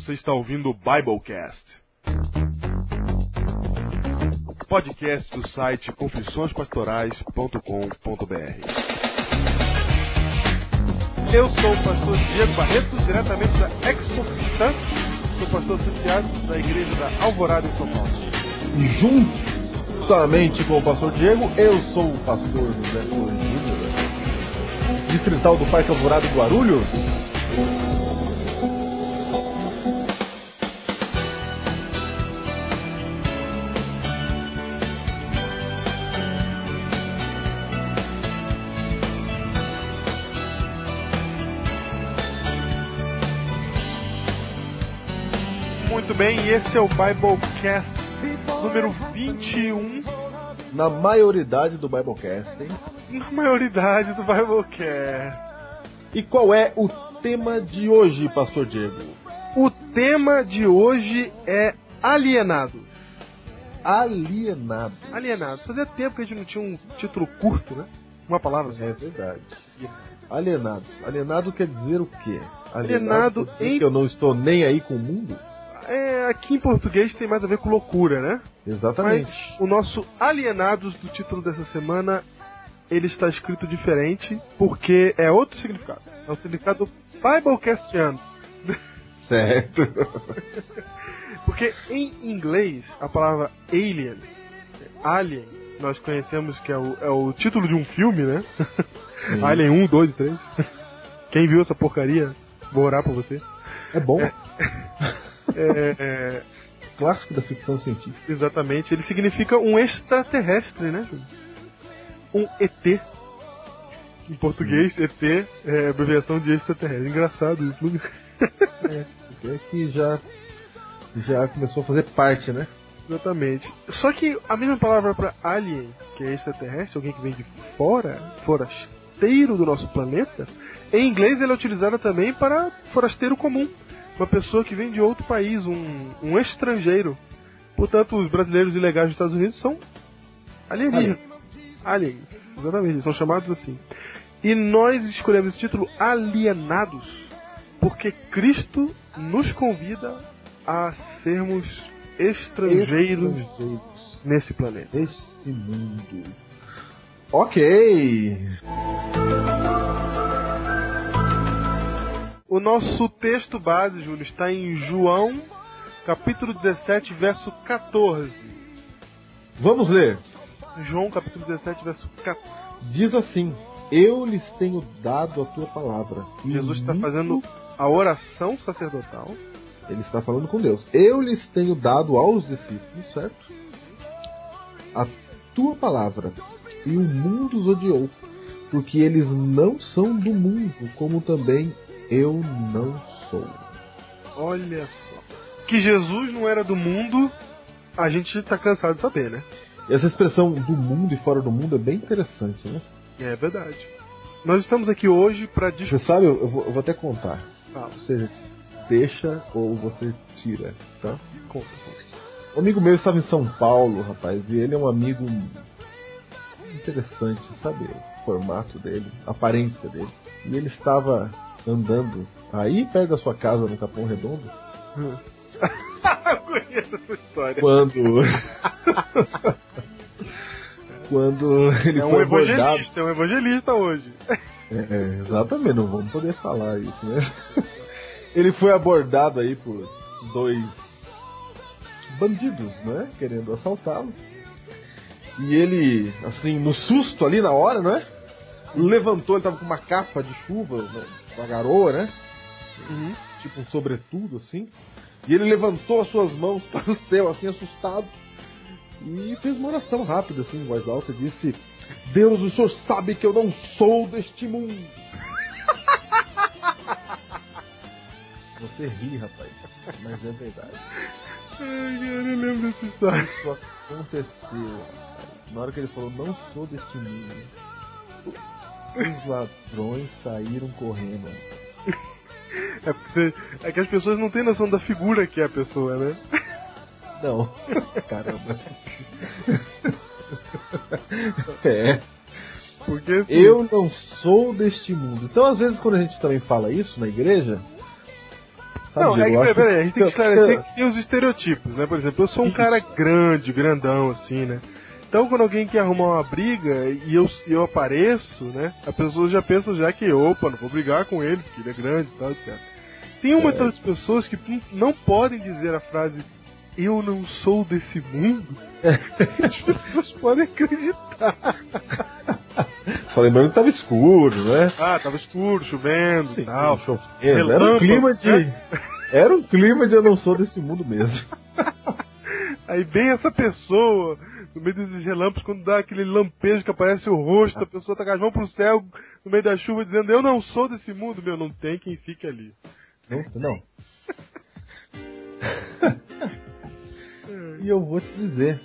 Você está ouvindo o Biblecast, podcast do site confissõespastorais.com.br. Eu sou o pastor Diego Barreto, diretamente da Expo Cristã. Sou pastor associado da Igreja da Alvorada em São Paulo. E juntamente com o pastor Diego, eu sou o pastor José Flores Júnior, distrital do Parque Alvorada em Guarulhos. Muito bem, e esse é o Biblecast número 21. Na maioridade do Biblecast, hein? Na maioridade do Biblecast. E qual é o tema de hoje, pastor Diego? O tema de hoje é alienados. Alienado. Alienados. Fazia tempo que a gente não tinha um título curto, né? Uma palavra só. É verdade. Alienados. Alienado quer dizer o quê? Alienado quer dizer que eu não estou nem aí com o mundo? Aqui em português tem mais a ver com loucura, né? Exatamente. Mas o nosso alienados do título dessa semana, ele está escrito diferente porque é outro significado. É o significado Biblecastiano. Certo. Porque em inglês, a palavra alien, nós conhecemos que é o título de um filme, né? Alien 1, 2 e 3. Quem viu essa porcaria, vou orar por você. É bom. Clássico da ficção científica. Exatamente, ele significa um extraterrestre, né? Um ET. Em português, sim. ET é abreviação de extraterrestre. Engraçado isso, não? É que já começou a fazer parte, né? Exatamente. Só que a mesma palavra para alien, que é extraterrestre, alguém que vem de fora, forasteiro do nosso planeta, em inglês ela é utilizada também para forasteiro comum. Uma pessoa que vem de outro país, um estrangeiro. Portanto, os brasileiros ilegais dos Estados Unidos são alienígenas. Aliens, exatamente, eles são chamados assim. E nós escolhemos esse título, Alienados, porque Cristo nos convida a sermos estrangeiros nesse planeta. Nesse mundo. Ok. O nosso texto base, Júlio, está em João, capítulo 17, verso 14. Vamos ler. João, capítulo 17, verso 14. Diz assim: eu lhes tenho dado a tua palavra. Jesus está fazendo a oração sacerdotal. Ele está falando com Deus. Eu lhes tenho dado aos discípulos, certo? A tua palavra. E o mundo os odiou, porque eles não são do mundo, como também eu não sou. Olha só. Que Jesus não era do mundo, a gente está cansado de saber, né? Essa expressão do mundo e fora do mundo é bem interessante, né? É verdade. Nós estamos aqui hoje para discutir. Você sabe, eu vou até contar. Fala. Você deixa ou você tira, tá? Conta. Um amigo meu estava em São Paulo, rapaz, e ele é um amigo interessante, sabe? O formato dele, a aparência dele. E ele estava andando aí perto da sua casa, no Capão Redondo. Eu conheço essa história. Quando ele foi abordado... É um evangelista hoje. Exatamente, não vamos poder falar isso, né? Ele foi abordado aí por dois bandidos, né? Querendo assaltá-lo. E ele, assim, no susto ali na hora, né? Levantou, ele tava com uma capa de chuva, uma garoa, né? Uhum. Tipo um sobretudo, assim. E ele levantou as suas mãos para o céu, assim, assustado. E fez uma oração rápida, assim, em voz alta, e disse: Deus, o Senhor sabe que eu não sou deste mundo. Você ri, rapaz, mas é verdade. Ai, cara, eu lembro dessa história. Isso aconteceu, rapaz. Na hora que ele falou, não sou deste mundo, os ladrões saíram correndo. É que as pessoas não têm noção da figura que é a pessoa, né? Não. Caramba. Porque assim, eu não sou deste mundo. Então, às vezes, quando a gente também fala isso na igreja, Sabe, Não, Diego, peraí, a gente tem que esclarecer que tem os estereotipos, né? Por exemplo, eu sou um cara grande, grandão, assim, né? Então, quando alguém quer arrumar uma briga e eu apareço, né? A pessoa já pensa que, opa, não vou brigar com ele, porque ele é grande e tal, etc. Tem uma das pessoas que não podem dizer a frase eu não sou desse mundo. As pessoas podem acreditar. Só lembrando que tava escuro, né? Ah, tava escuro, chovendo e tal. Chovendo. Era um clima de... Era um clima de eu não sou desse mundo mesmo. Aí bem essa pessoa, no meio desses relâmpagos, quando dá aquele lampejo que aparece o rosto, a pessoa tá com as mãos pro céu, no meio da chuva, dizendo, eu não sou desse mundo, meu, não tem quem fique ali. Não. E eu vou te dizer.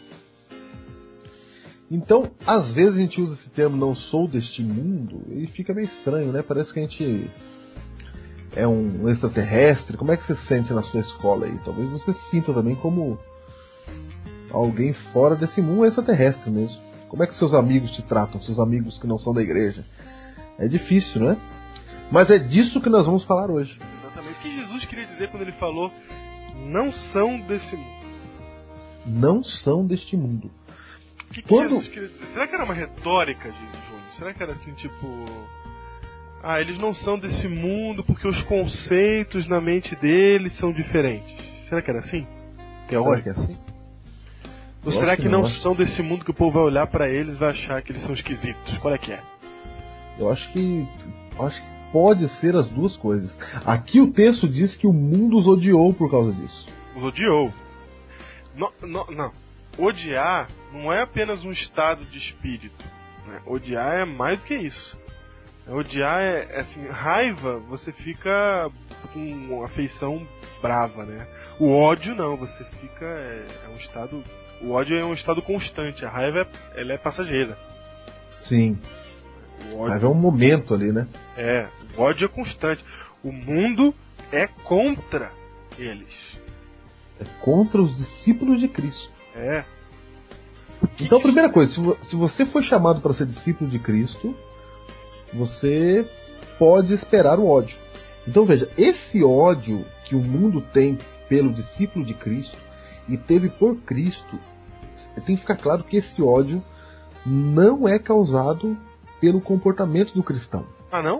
Então, às vezes a gente usa esse termo não sou deste mundo e fica meio estranho, né? Parece que a gente é um extraterrestre. Como é que você se sente na sua escola aí? Talvez você se sinta também como alguém fora desse mundo, extraterrestre mesmo. Como é que seus amigos te tratam? Seus amigos que não são da igreja? É difícil, não é? Mas é disso que nós vamos falar hoje. Exatamente. O que Jesus queria dizer quando ele falou não são desse mundo? Não são deste mundo. O que Jesus queria dizer? Será que era uma retórica, Júnior? Será que era assim, tipo... Ah, eles não são desse mundo porque os conceitos na mente deles são diferentes. Será que era assim? Será que é assim? Ou será que não são desse mundo que o povo vai olhar pra eles e vai achar que eles são esquisitos? Qual é que é? Eu acho que pode ser as duas coisas. Aqui o texto diz que o mundo os odiou por causa disso. Os odiou. Não. Odiar não é apenas um estado de espírito. Né? Odiar é mais do que isso. Odiar é assim, raiva, você fica com afeição brava, né? O ódio não, você fica é um estado. O ódio é um estado constante. A raiva ela é passageira. Sim. O ódio, raiva é um momento ali, né? O ódio é constante. O mundo é contra eles. É contra os discípulos de Cristo. É. Então, a primeira coisa, se você foi chamado para ser discípulo de Cristo, você pode esperar o ódio. Então, veja, esse ódio que o mundo tem pelo discípulo de Cristo e teve por Cristo, tem que ficar claro que esse ódio não é causado pelo comportamento do cristão. Ah, não?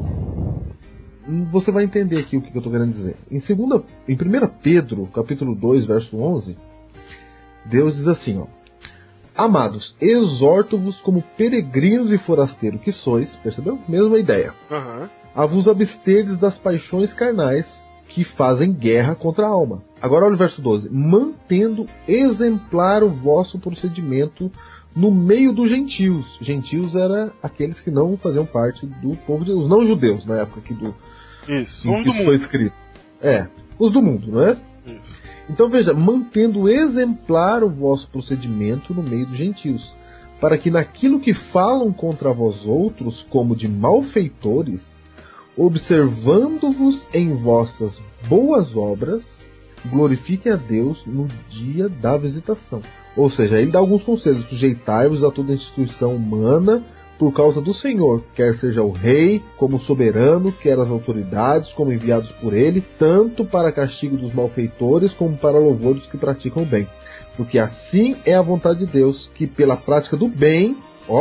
Você vai entender aqui o que eu estou querendo dizer. Em 1 Pedro, capítulo 2, verso 11, Deus diz assim, ó: Amados, exorto-vos como peregrinos e forasteiros que sois, percebeu? Mesma ideia. A vos absterdes das paixões carnais que fazem guerra contra a alma. Agora olha o verso 12. Mantendo exemplar o vosso procedimento no meio dos gentios. Gentios eram aqueles que não faziam parte do povo de Deus, os não judeus, na época aqui do isso, em que isso foi escrito. Os do mundo, não é? Isso. Então veja, mantendo exemplar o vosso procedimento no meio dos gentios, para que naquilo que falam contra vós outros, como de malfeitores, observando-vos em vossas boas obras, glorifiquem a Deus no dia da visitação. Ou seja, ele dá alguns conselhos: sujeitai-vos a toda instituição humana por causa do Senhor, quer seja o rei como soberano, quer as autoridades como enviados por ele, tanto para castigo dos malfeitores como para louvor dos que praticam o bem. Porque assim é a vontade de Deus, que pela prática do bem,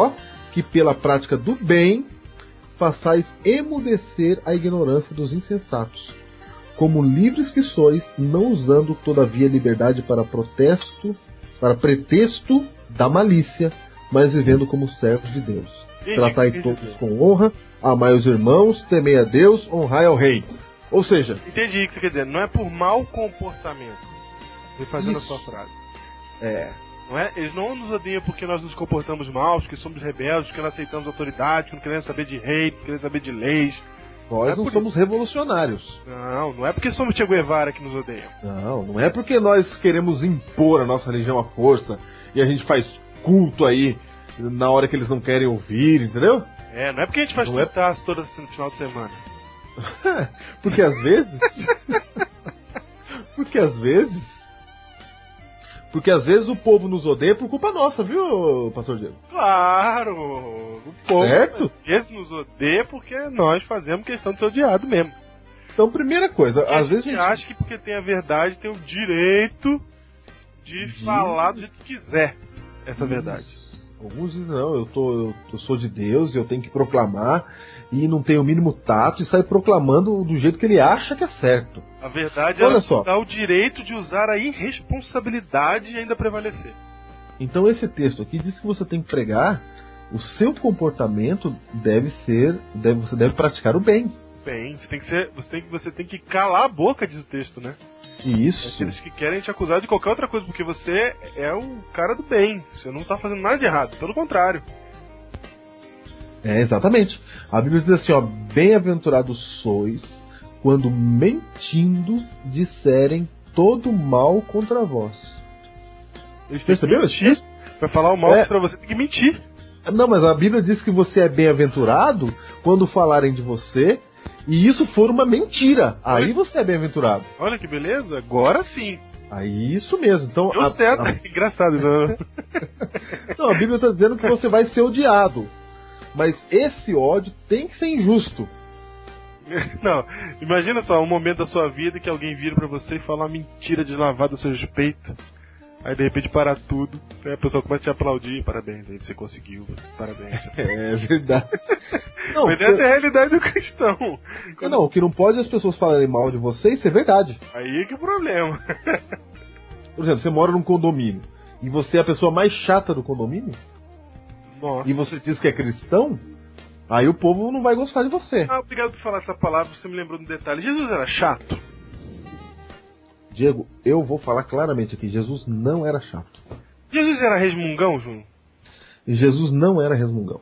façais emudecer a ignorância dos insensatos, como livres que sois, não usando todavia a liberdade para pretexto da malícia, mas vivendo como servos de Deus. Tratai todos com honra, amai os irmãos, temei a Deus, honrai ao rei. Ou seja... Entendi o que você quer dizer. Não é por mau comportamento. Refazendo a sua frase. Não é? Eles não nos odeiam porque nós nos comportamos mal, porque somos rebeldes, porque não aceitamos autoridade, que não queremos saber de rei, não queremos saber de leis. Nós não somos revolucionários. Não é porque somos Che Guevara que nos odeiam. Não é porque nós queremos impor a nossa religião à força e a gente faz culto aí na hora que eles não querem ouvir, entendeu? Não é porque a gente faz cultaço todo no final de semana. Porque às vezes o povo nos odeia por culpa nossa, viu, pastor Diego? Claro! O povo certo? às vezes nos odeia porque nós fazemos questão de ser odiado mesmo. Então, primeira coisa, às vezes a gente acha que porque tem a verdade tem o direito de falar do jeito que quiser essa verdade. Alguns dizem, não, eu sou de Deus e eu tenho que proclamar, e não tem o mínimo tato e sai proclamando do jeito que ele acha que é certo. A verdade Olha é só. dar o direito de usar a irresponsabilidade e ainda prevalecer. Então esse texto aqui diz que você tem que pregar, o seu comportamento você deve praticar o bem. Bem, você tem que calar a boca, diz o texto, né? Isso. Aqueles que querem te acusar de qualquer outra coisa, porque você é o cara do bem. Você não tá fazendo nada de errado, pelo contrário. É, exatamente. A Bíblia diz assim, ó, bem-aventurados sois quando mentindo disserem todo mal contra vós. Eles têm que mentir. Pra falar o mal contra você, tem que mentir. Não, mas a Bíblia diz que você é bem-aventurado quando falarem de você e isso for uma mentira. Aí você é bem-aventurado. Olha que beleza, agora sim. Aí isso mesmo. Então, deu certo. Engraçado, não? Não, a Bíblia está dizendo que você vai ser odiado. Mas esse ódio tem que ser injusto. Não, imagina só um momento da sua vida que alguém vira pra você e fala uma mentira deslavada a seu respeito. Aí de repente para tudo, aí a pessoa começa a te aplaudir. Parabéns, aí você conseguiu. Parabéns. É verdade. Não, mas essa é a realidade do cristão. Não, o que não pode é as pessoas falarem mal de você, isso é verdade. Aí é que é o problema. Por exemplo, você mora num condomínio e você é a pessoa mais chata do condomínio. Nossa. E você diz que é cristão, aí o povo não vai gostar de você. Ah, obrigado por falar essa palavra, você me lembrou de um detalhe. Jesus era chato? Diego, eu vou falar claramente aqui, Jesus não era chato. Jesus era resmungão, Júnior? Jesus não era resmungão.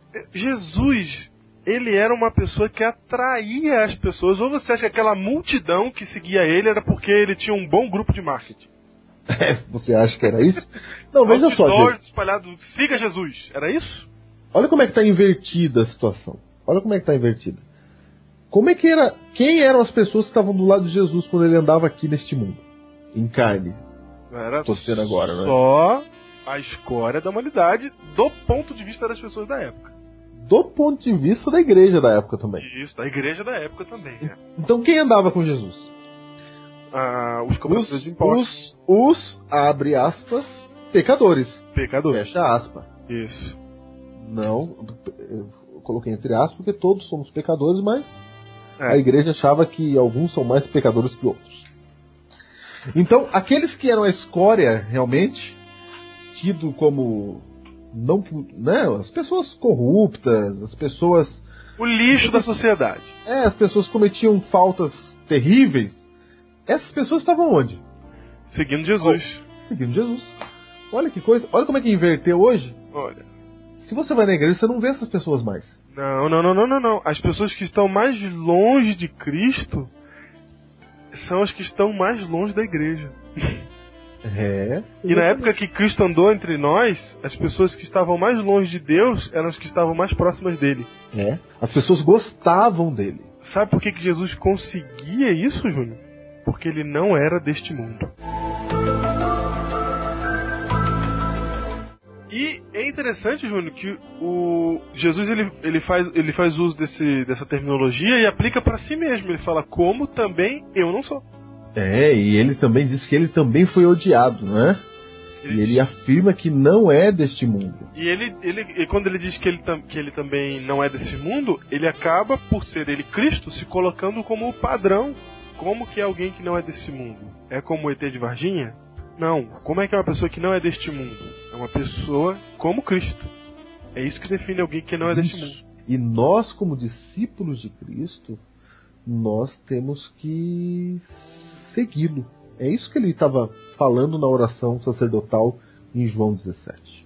Jesus, ele era uma pessoa que atraía as pessoas. Ou você acha que aquela multidão que seguia ele era porque ele tinha um bom grupo de marketing? Você acha que era isso? Não, veja só, Diego. Espalhado, siga Jesus, era isso? Olha como é que está invertida a situação. Olha como é que está invertida. Como é que era? Quem eram as pessoas que estavam do lado de Jesus quando ele andava aqui neste mundo? Em carne. Era Tô dizendo agora, né? Só a escória da humanidade do ponto de vista das pessoas da época. Do ponto de vista da igreja da época também. Isso, da igreja da época também. Né? Então quem andava com Jesus? Os cobradores de impostos. Os, abre aspas, pecadores. Pecadores. Fecha aspas. Isso. Não, eu coloquei entre aspas porque todos somos pecadores, mas a igreja achava que alguns são mais pecadores que outros. Então, aqueles que eram a escória, realmente, tido como não, né, as pessoas corruptas, as pessoas... O lixo da sociedade. As pessoas cometiam faltas terríveis. Essas pessoas estavam onde? Seguindo Jesus. Seguindo Jesus. Olha que coisa, olha como é que inverteu hoje. Olha. Se você vai na igreja, você não vê essas pessoas mais. Não. As pessoas que estão mais longe de Cristo são as que estão mais longe da igreja. E na época que Cristo andou entre nós, as pessoas que estavam mais longe de Deus eram as que estavam mais próximas dele. As pessoas gostavam dele. Sabe por que Jesus conseguia isso, Júnior? Porque ele não era deste mundo. E é interessante, Júnior, que o Jesus ele faz uso dessa terminologia e aplica para si mesmo. Ele fala, como também eu não sou. E ele também diz que ele também foi odiado, não é? Ele afirma que não é deste mundo. E quando ele diz que ele também não é desse mundo, ele acaba, por ser ele Cristo, se colocando como o padrão. Como que é alguém que não é desse mundo? É como o ET de Varginha? Não. Como é que é uma pessoa que não é deste mundo? É uma pessoa como Cristo. É isso que define alguém que não é deste mundo. E nós, como discípulos de Cristo, nós temos que segui-lo. É isso que ele estava falando na oração sacerdotal em João 17.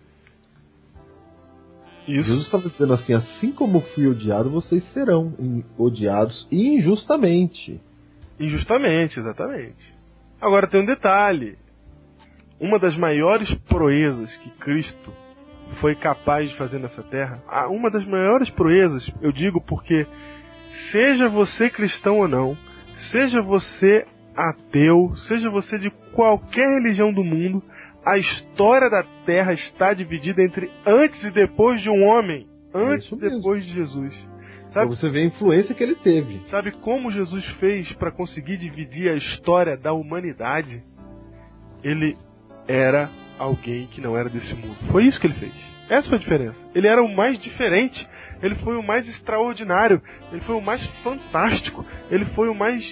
Isso. Jesus estava dizendo assim, assim como fui odiado, vocês serão odiados injustamente. Injustamente, exatamente. Agora tem um detalhe. Uma das maiores proezas que Cristo foi capaz de fazer nessa terra, uma das maiores proezas, eu digo porque seja você cristão ou não, seja você ateu, seja você de qualquer religião do mundo, a história da terra está dividida entre antes e depois de um homem, antes e depois de Jesus. Pra você ver a influência que ele teve. Sabe como Jesus fez para conseguir dividir a história da humanidade? Ele era alguém que não era desse mundo. Foi isso que ele fez. Essa foi a diferença. Ele era o mais diferente, ele foi o mais extraordinário, ele foi o mais fantástico, ele foi o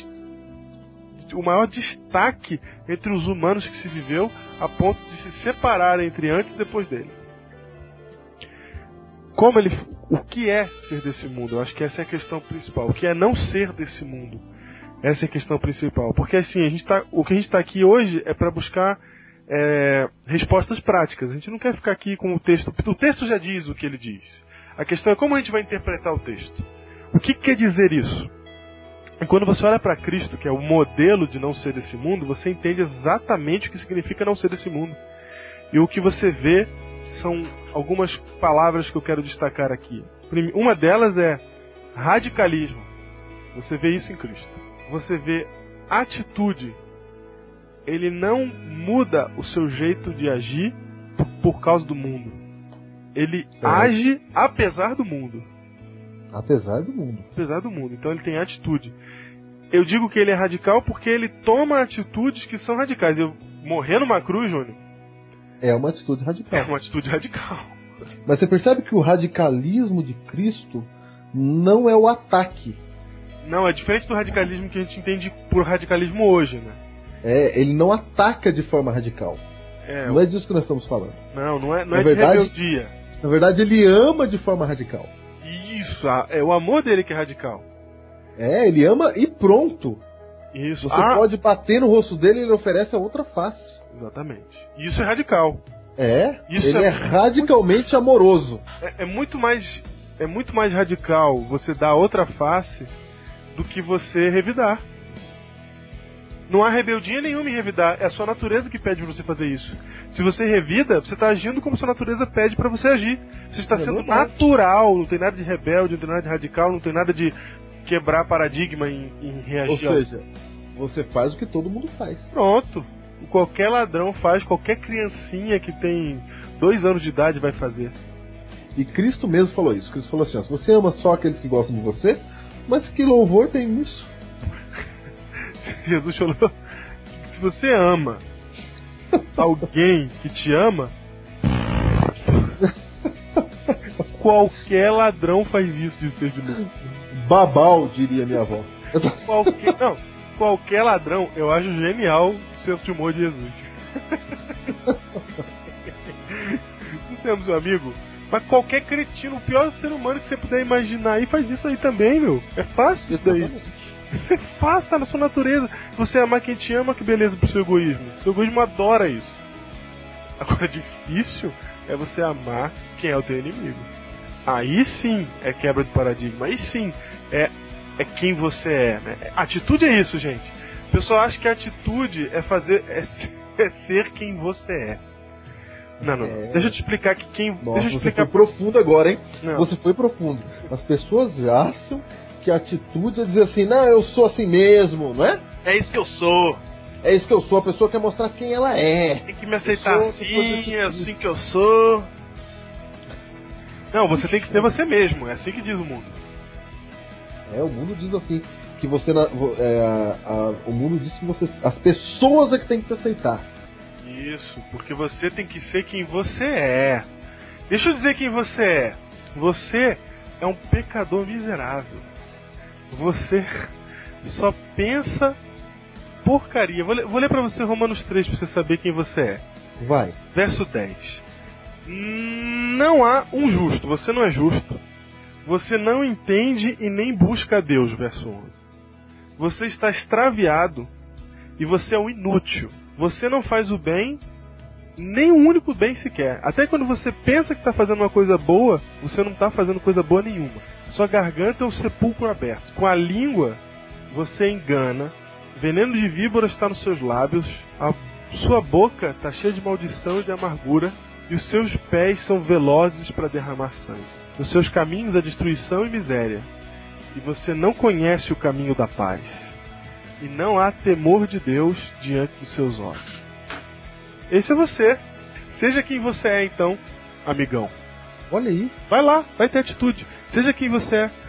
maior destaque entre os humanos que se viveu, a ponto de se separar entre antes e depois dele. O que é ser desse mundo? Eu acho que essa é a questão principal. O que é não ser desse mundo? Essa é a questão principal. Porque assim, o que a gente está aqui hoje é para buscar respostas práticas. A gente não quer ficar aqui com o texto. O texto já diz o que ele diz. A questão é como a gente vai interpretar o texto. O que quer dizer isso? E quando você olha para Cristo, que é o modelo de não ser desse mundo, você entende exatamente o que significa não ser desse mundo. E o que você vê são algumas palavras que eu quero destacar aqui. Uma delas é radicalismo. Você vê isso em Cristo. Você vê atitude. Ele não muda o seu jeito de agir por causa do mundo. Ele age apesar do mundo. Apesar do mundo. Apesar do mundo. Então ele tem atitude. Eu digo que ele é radical porque ele toma atitudes que são radicais. Eu morrer numa cruz, Júnior, é uma atitude radical. É uma atitude radical. Mas você percebe que o radicalismo de Cristo não é o ataque. Não, é diferente do radicalismo que a gente entende por radicalismo hoje, né? Ele não ataca de forma radical. Não é disso que nós estamos falando. Não é de rebeldia. Na verdade, ele ama de forma radical. Isso, é o amor dele que é radical. Ele ama e pronto. Isso. Você pode bater no rosto dele e ele oferece a outra face. Exatamente. Isso é radical. Ele é radicalmente amoroso. É muito mais radical você dar a outra face do que você revidar. Não há rebeldia nenhuma em revidar. É a sua natureza que pede pra você fazer isso. Se você revida, você está agindo como sua natureza pede para você agir. Você está sendo natural. Não tem nada de rebelde, não tem nada de radical, não tem nada de quebrar paradigma em reagir. Ou seja, você faz o que todo mundo faz. Pronto. Qualquer ladrão faz, qualquer criancinha que tem 2 anos de idade vai fazer. E Cristo mesmo falou isso. Cristo falou assim, se você ama só aqueles que gostam de você, mas que louvor tem nisso? Jesus falou, se você ama alguém que te ama, qualquer ladrão faz isso, diz Pedro de Lucas. Babau, diria minha avó. Qualquer ladrão, eu acho genial o senso de humor de Jesus. Não temos um amigo, mas qualquer cretino, o pior ser humano que você puder imaginar aí, faz isso aí também, meu. É fácil isso daí. Você faz, tá na sua natureza. Você amar quem te ama, que beleza pro seu egoísmo. Seu egoísmo adora isso. Agora, difícil é você amar quem é o teu inimigo. Aí sim é quebra de paradigma. Aí sim é quem você é, né? Atitude é isso, gente. O pessoal acha que a atitude é ser quem você é. Não. Deixa eu te explicar que quem. Nossa, deixa eu te explicar... você foi profundo agora, hein? Não. Você foi profundo. As pessoas acham que a atitude é dizer assim, não, eu sou assim mesmo, não é? É isso que eu sou. É isso que eu sou. A pessoa quer mostrar quem ela é. Tem que me aceitar assim, é assim que eu sou. Não, você tem que ser você mesmo. É assim que diz o mundo. O mundo diz assim que você o mundo diz que as pessoas é que tem que te aceitar. Isso, porque você tem que ser quem você é. Deixa eu dizer quem você é. Você é um pecador miserável. Você só pensa porcaria. Vou ler pra você Romanos 3 pra você saber quem você é. Vai. Verso 10. Não há um justo. Você não é justo. Você não entende e nem busca a Deus. Verso 11. Você está extraviado e você é um inútil. Você não faz o bem, nem um único bem sequer. Até quando você pensa que está fazendo uma coisa boa, você não está fazendo coisa boa nenhuma. Sua garganta é um sepulcro aberto. Com a língua, você engana. Veneno de víbora está nos seus lábios. A sua boca está cheia de maldição e de amargura. E os seus pés são velozes para derramar sangue. Nos seus caminhos há destruição e miséria. E você não conhece o caminho da paz. E não há temor de Deus diante dos seus olhos. Esse é você. Seja quem você é, então, amigão. Olha aí. Vai lá, vai ter atitude. Seja quem você é.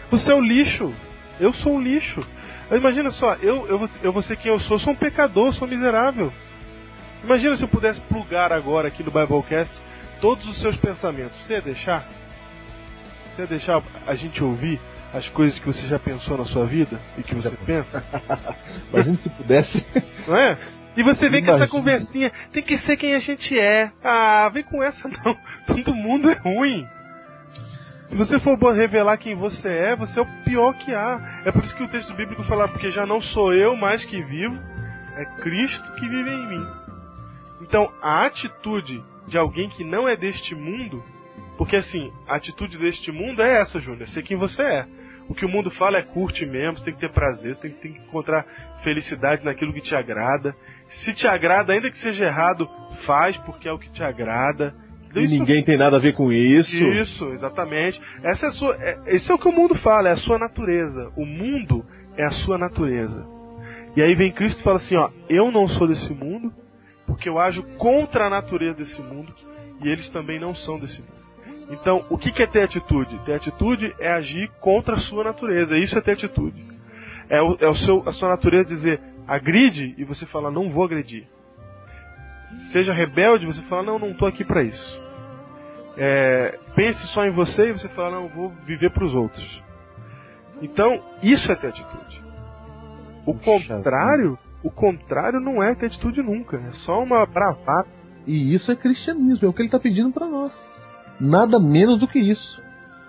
Você é o lixo. Eu sou um lixo. Imagina só, eu vou ser quem eu sou um pecador, sou miserável. Imagina se eu pudesse plugar agora aqui no Biblecast todos os seus pensamentos. Você ia deixar? Você ia deixar a gente ouvir as coisas que você já pensou na sua vida e que você pensa? Imagina se pudesse. Não é? E você vem com Imagina. essa conversinha, tem que ser quem a gente é. Ah, vem com essa não. Todo mundo é ruim. Se você for revelar quem você é o pior que há. É por isso que o texto bíblico fala, porque já não sou eu mais que vivo, é Cristo que vive em mim. Então, a atitude de alguém que não é deste mundo, porque assim, a atitude deste mundo é essa, Júnior, ser quem você é. O que o mundo fala é curte mesmo, você tem que ter prazer, você tem que encontrar felicidade naquilo que te agrada. Se te agrada, ainda que seja errado, faz porque é o que te agrada. E ninguém tem nada a ver com isso. Isso, exatamente. Esse é o que o mundo fala, é a sua natureza. O mundo é a sua natureza. E aí vem Cristo e fala assim, ó, eu não sou desse mundo, porque eu ajo contra a natureza desse mundo, e eles também não são desse mundo. Então, o que é ter atitude? Ter atitude é agir contra a sua natureza, isso é ter atitude. A sua natureza dizer, agride, e você fala, não vou agredir. Seja rebelde, você fala, não estou aqui para isso. Pense só em você, e você fala, não, vou viver para os outros. Então, isso é ter atitude. O contrário não é ter atitude nunca, é só uma bravata. E isso é cristianismo, é o que ele está pedindo para nós. Nada menos do que isso.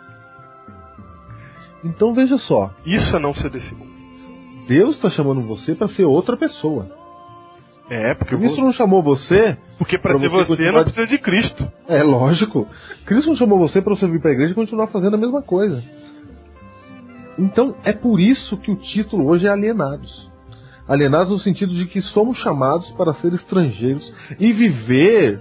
Então veja só. Isso é não ser desse mundo. Deus está chamando você para ser outra pessoa. Porque Cristo não chamou você... Porque para ser você não precisa de Cristo. É lógico. Cristo não chamou você para você vir para a igreja e continuar fazendo a mesma coisa. Então é por isso que o título hoje é Alienados. Alienados no sentido de que somos chamados para ser estrangeiros e viver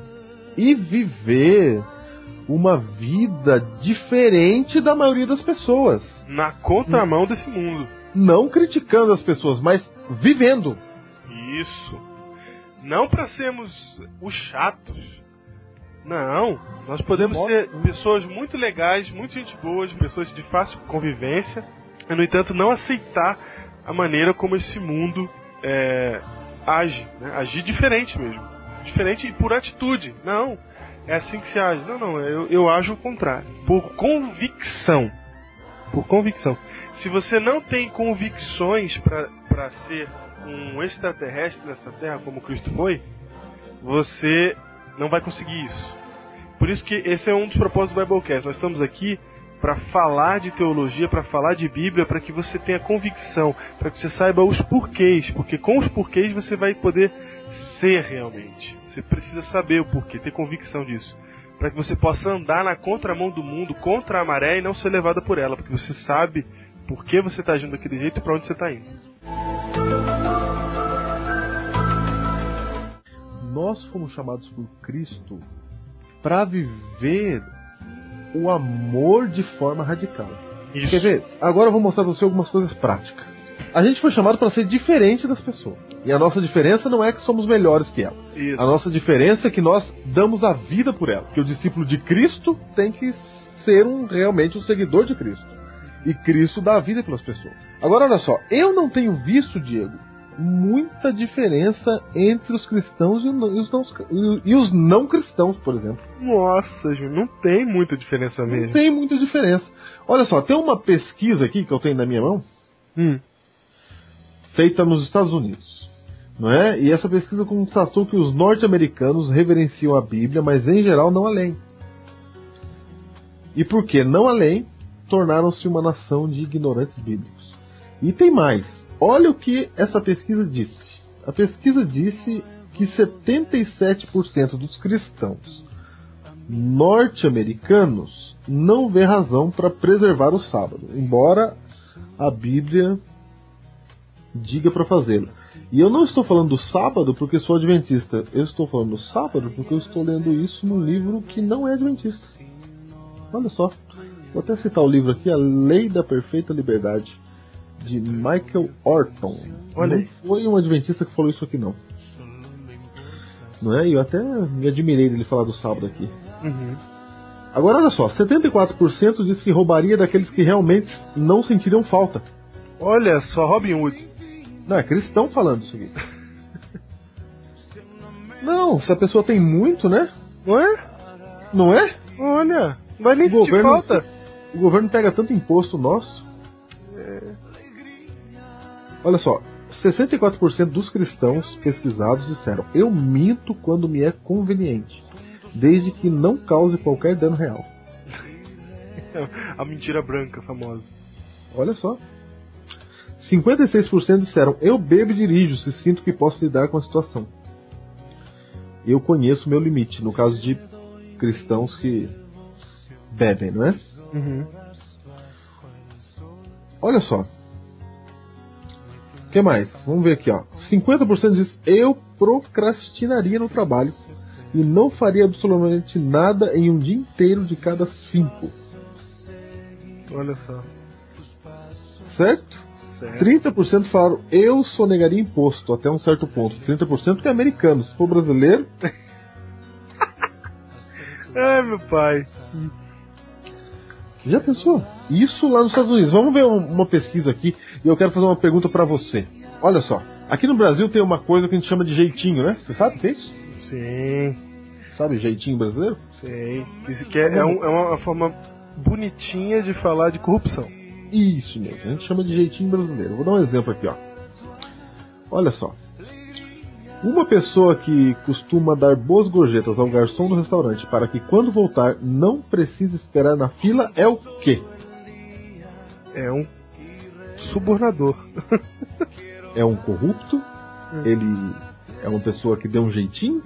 uma vida diferente da maioria das pessoas. Na contramão desse mundo. Não criticando as pessoas, mas vivendo. Isso. Não para sermos os chatos. Não. Nós podemos ser pessoas muito legais, muito gente boas, pessoas de fácil convivência. E, no entanto, não aceitar a maneira como esse mundo age. Né? Agir diferente mesmo. Diferente e por atitude. Não. É assim que se age. Não, eu ajo o contrário. Por convicção. Por convicção. Se você não tem convicções para ser um extraterrestre nessa terra, como Cristo foi, você não vai conseguir isso. Por isso que esse é um dos propósitos do Biblecast. Nós estamos aqui para falar de teologia, para falar de Bíblia, para que você tenha convicção, para que você saiba os porquês, porque com os porquês você vai poder ser realmente. Você precisa saber o porquê, ter convicção disso. Para que você possa andar na contramão do mundo, contra a maré e não ser levada por ela. Porque você sabe por que você está agindo daquele jeito e para onde você está indo. Nós fomos chamados por Cristo para viver o amor de forma radical. Isso. Quer ver? Agora eu vou mostrar para você algumas coisas práticas. A gente foi chamado para ser diferente das pessoas. E a nossa diferença não é que somos melhores que elas. Isso. A nossa diferença é que nós damos a vida por ela. Que o discípulo de Cristo tem que ser realmente um seguidor de Cristo. E Cristo dá a vida pelas pessoas. Agora olha só, eu não tenho visto, Diego, muita diferença entre os cristãos e os não cristãos, por exemplo. Nossa, Ju, não tem muita diferença mesmo. Não tem muita diferença. Olha só, tem uma pesquisa aqui que eu tenho na minha mão, feita nos Estados Unidos, não é? E essa pesquisa constatou que os norte-americanos reverenciam a Bíblia, mas em geral não a leem. E por que não a leem, tornaram-se uma nação de ignorantes bíblicos. E tem mais. Olha o que essa pesquisa disse. A pesquisa disse que 77% dos cristãos norte-americanos não vê razão para preservar o sábado, embora a Bíblia diga para fazê-lo. E eu não estou falando do sábado porque sou adventista. Eu estou falando do sábado porque eu estou lendo isso num livro que não é adventista. Olha só. Vou até citar o livro aqui, A Lei da Perfeita Liberdade, de Michael Orton. Olha, não foi um adventista que falou isso aqui, não. Não é? Eu até me admirei dele falar do sábado aqui. Agora olha só, 74% diz que roubaria daqueles que realmente não sentiriam falta. Olha só, Robin Hood. Não, é cristão falando isso aqui. Não, se a pessoa tem muito, né? Não é? Não é? Olha, não vai nem O sentir governo- falta. O governo pega tanto imposto nosso. Olha só, 64% dos cristãos pesquisados disseram: eu minto quando me é conveniente, desde que não cause qualquer dano real. A mentira branca famosa. Olha só. 56% disseram: eu bebo e dirijo se sinto que posso lidar com a situação. Eu conheço meu limite, no caso de cristãos que bebem, não é? Uhum. Olha só. O que mais? Vamos ver aqui, ó. 50% diz: eu procrastinaria no trabalho e não faria absolutamente nada em um dia inteiro de cada 5. Olha só. Certo? Certo. 30% falaram: eu sonegaria imposto até um certo ponto. 30% que é americano. Se for brasileiro, Ai, meu pai. já pensou? Isso lá nos Estados Unidos. Vamos ver uma pesquisa aqui e eu quero fazer uma pergunta pra você. Olha só. Aqui no Brasil tem uma coisa que a gente chama de jeitinho, né? Você sabe o que é isso? Sim, Sabe jeitinho brasileiro? sei. Isso que é uma forma bonitinha de falar de corrupção. Isso mesmo, a gente chama de jeitinho brasileiro. Vou dar um exemplo aqui, ó. Olha só. Uma pessoa que costuma dar boas gorjetas ao garçom do restaurante para que quando voltar não precise esperar na fila é o quê? É um subornador. É um corrupto? Ele é uma pessoa que deu um jeitinho?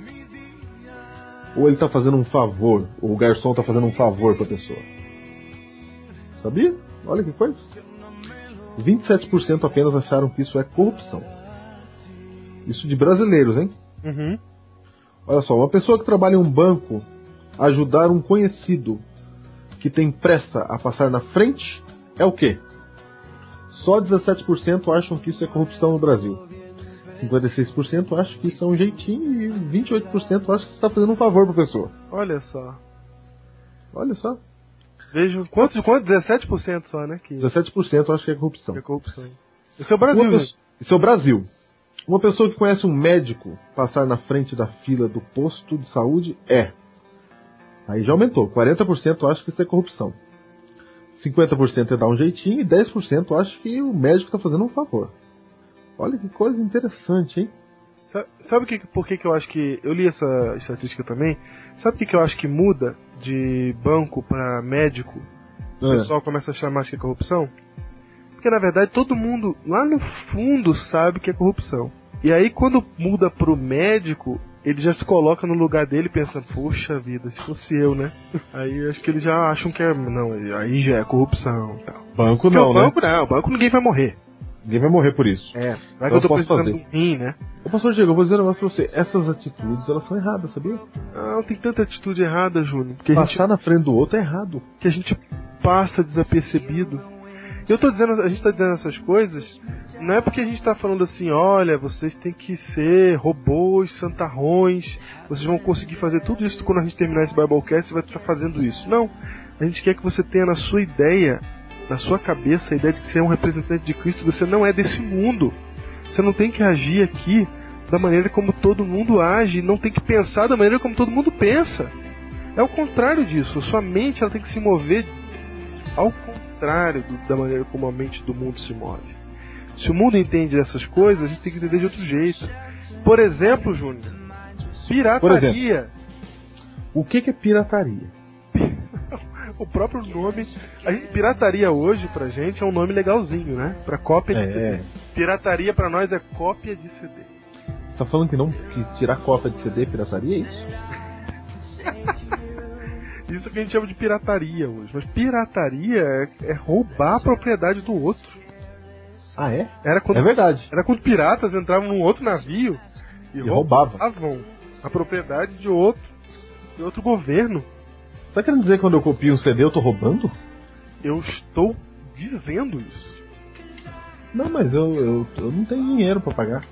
Ou ele está fazendo um favor? Ou o garçom está fazendo um favor para a pessoa? Sabia? Olha que coisa. 27% apenas acharam que isso é corrupção. Isso de brasileiros, hein? Uhum. Olha só, uma pessoa que trabalha em um banco ajudar um conhecido que tem pressa a passar na frente é o quê? Só 17% acham que isso é corrupção no Brasil. 56% acham que isso é um jeitinho e 28% acham que você está fazendo um favor para a pessoa. Olha só. Olha só. Vejo quanto? 17% só, né? Que 17% acham que é corrupção. é corrupção. Esse é o Brasil, Uma gente. pessoa- Isso é o Brasil. Uma pessoa que conhece um médico passar na frente da fila do posto de saúde é. Aí já aumentou. 40% acham que isso é corrupção. 50% é dar um jeitinho e 10% acham que o médico está fazendo um favor. Olha que coisa interessante, hein? Sabe por que eu acho que... Eu li essa estatística também. Sabe por que eu acho que muda de banco para médico? O pessoal começa a chamar que é corrupção? Porque na verdade todo mundo lá no fundo sabe que é corrupção. E aí quando muda pro médico, ele já se coloca no lugar dele e pensa: poxa vida, se fosse eu, né? Aí acho que eles já acham que é... Não, aí já é corrupção e tal. Banco Porque não, o né? banco não, o banco ninguém vai morrer. Ninguém vai morrer por isso. É, vai que Então eu tô posso precisando fazer. de um rim, né? Ô, pastor Diego, eu vou dizer um negócio pra você. Essas atitudes, elas são erradas, sabia? Não, tem tanta atitude errada, Júnior. Porque Passar na frente do outro é errado. que a gente passa desapercebido. Eu tô dizendo, a gente tá dizendo essas coisas, não é porque a gente tá falando assim: olha, vocês têm que ser robôs, santarrões, vocês vão conseguir fazer tudo isso quando a gente terminar esse Biblecast, você vai estar fazendo isso. Não, a gente quer que você tenha na sua ideia, na sua cabeça, a ideia de que você é um representante de Cristo. Você não é desse mundo. Você não tem que agir aqui da maneira como todo mundo age, não tem que pensar da maneira como todo mundo pensa. É o contrário disso. A sua mente ela tem que se mover ao contrário da maneira como a mente do mundo se move. Se o mundo entende essas coisas, a gente tem que entender de outro jeito. Por exemplo, Júnior, pirataria. O que é pirataria? O próprio nome. Pirataria hoje pra gente é um nome legalzinho, né? Pra cópia de CD. Pirataria pra nós é cópia de CD. Você tá falando que tirar cópia de CD é pirataria, é isso? Isso que a gente chama de pirataria hoje. Mas pirataria é roubar a propriedade do outro. Ah, é? É verdade. Era quando piratas entravam num outro navio e roubavam a propriedade de outro governo. Você tá querendo dizer que quando eu copio um CD eu tô roubando? Eu estou dizendo isso. Não, mas eu não tenho dinheiro pra pagar.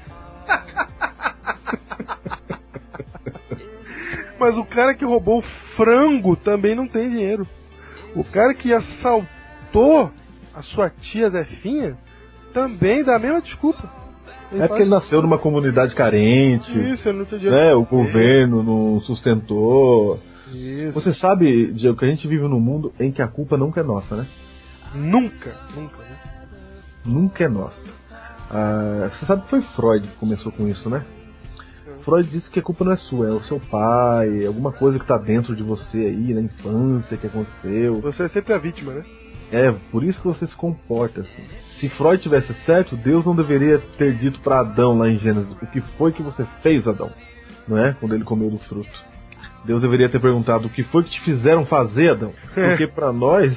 Mas o cara que roubou o frango também não tem dinheiro. O cara que assaltou a sua tia Zefinha também dá a mesma desculpa. Porque ele nasceu numa comunidade carente. Isso, ele não tem dinheiro. Né? O governo não sustentou. Isso. Você sabe, Diego, que a gente vive num mundo em que a culpa nunca é nossa, né? Nunca, né? Nunca é nossa. Você sabe que foi Freud que começou com isso, né? Freud disse que a culpa não é sua, é o seu pai, alguma coisa que tá dentro de você aí, na infância, que aconteceu. Você é sempre a vítima, né? Por isso que você se comporta assim. Se Freud tivesse certo, Deus não deveria ter dito para Adão lá em Gênesis: o que foi que você fez, Adão? Não é? Quando ele comeu do fruto. Deus deveria ter perguntado: o que foi que te fizeram fazer, Adão? Porque para nós,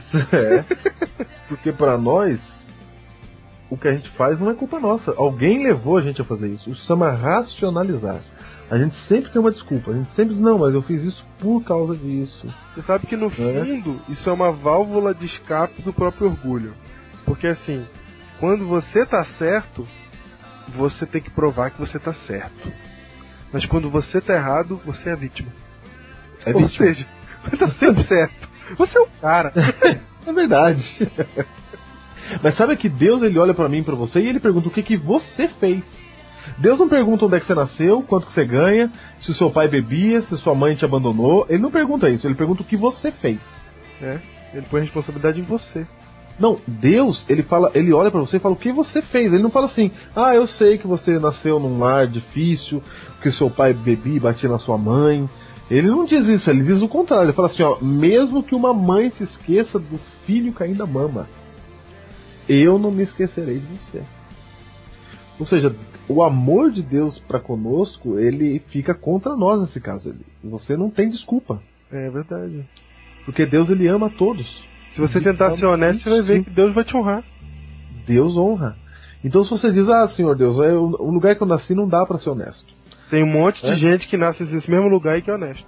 o que a gente faz não é culpa nossa. Alguém levou a gente a fazer isso. Isso chama racionalizar. A gente sempre tem uma desculpa. A gente sempre diz: não, mas eu fiz isso por causa disso. Você sabe que no fundo isso é uma válvula de escape do próprio orgulho. Porque assim, quando você tá certo, você tem que provar que você tá certo. Mas quando você tá errado, você é a vítima. Ou seja, você tá sempre certo. Você é o cara. É verdade. Mas sabe que Deus, ele olha pra mim e pra você e ele pergunta o que você fez. Deus não pergunta onde é que você nasceu, quanto que você ganha, se o seu pai bebia, se sua mãe te abandonou. Ele não pergunta isso, ele pergunta o que você fez. Ele põe a responsabilidade em você. Não, Deus, ele olha pra você e fala o que você fez. Ele não fala assim: eu sei que você nasceu num lar difícil, que seu pai bebia e batia na sua mãe. Ele não diz isso, ele diz o contrário. Ele fala assim: mesmo que uma mãe se esqueça do filho que ainda mama, eu não me esquecerei de você. Ou seja, o amor de Deus para conosco, ele fica contra nós nesse caso. Você não tem desculpa. É verdade. Porque Deus, ele ama todos. Se você tentar ser honesto, você vai ver que Deus vai te honrar. Deus honra. Então se você diz: Senhor Deus, o lugar que eu nasci não dá para ser honesto. Tem um monte de gente que nasce nesse mesmo lugar e que é honesto.